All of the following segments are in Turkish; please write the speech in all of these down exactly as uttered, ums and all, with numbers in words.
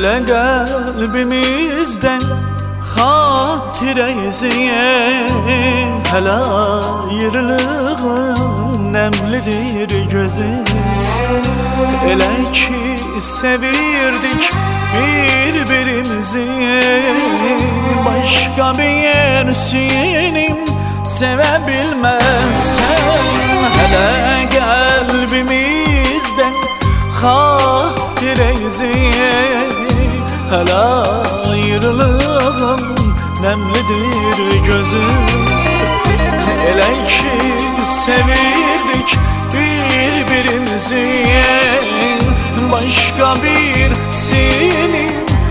Hele kalbimizden hatire iziye, hele ayrılığın nemlidir gözü. Elə ki sevirdik birbirimizi, başka birisini sevebilmezsen. Hele kalbimizden hatire iziye, hele ayrılığın nemlidir gözü. Elə ki sevirdik birbirimizi, başka birisini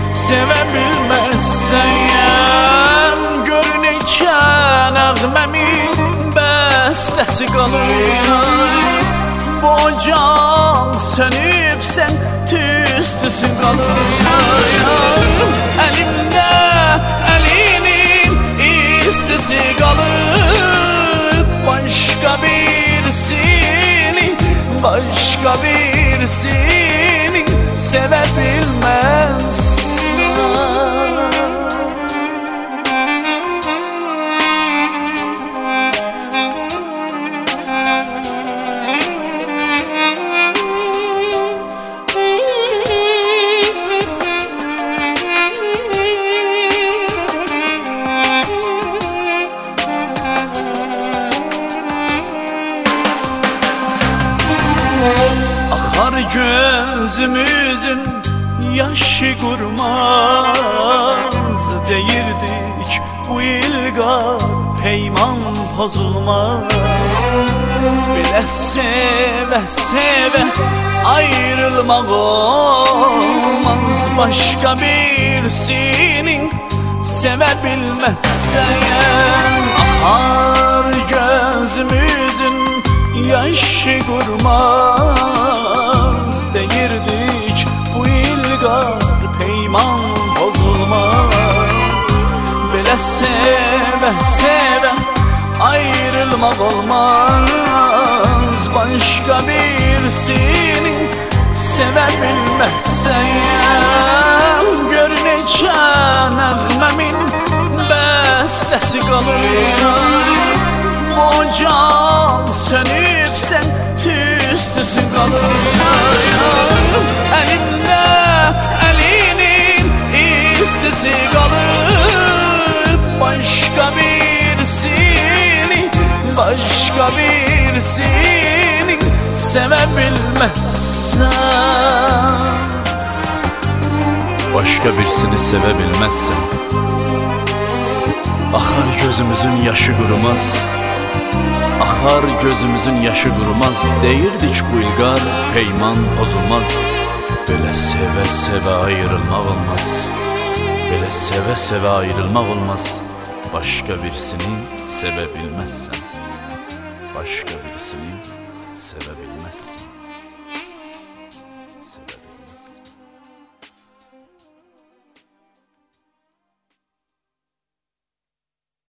sevebilmezsen. Görünürken nəğməmin bəstəsi qalır, bu can sönübsən tüstüsü qalır. Əlimdə əlinin istisi qalır, başka birisini, başka birisini sevebilmez. Akar gözümüzün yaşı kurmaz, deyirdik bu ilgar peyman pozulmaz. Bile seve seve ayrılmak olmaz, başka birisini sevebilmezsen. Akar gözümüzün yaşı kurmaz, deyirdik bu ilgar peyman bozulmaz. Belə seve seve ayrılmak olmaz, başka birisini sevebilmezsen. Görünəcən nəğməmin bəstəsi qalır, bu can sönübsən tüstüsü qalır. Əlimdə əlinin istisi qalır, başka birisini, başka birisini sevebilmezsen. Başka birisini sevebilmezsen. Akar gözümüzün yaşı kurumaz, akar gözümüzün yaşı kurumaz, deyirdik bu ilgar peyman pozulmaz. Böyle seve seve ayrılmak olmaz, böyle seve seve ayrılmak olmaz. Başka birisini sevebilmezsen, başka birisini sevebilmezsen, sevebilmezsen.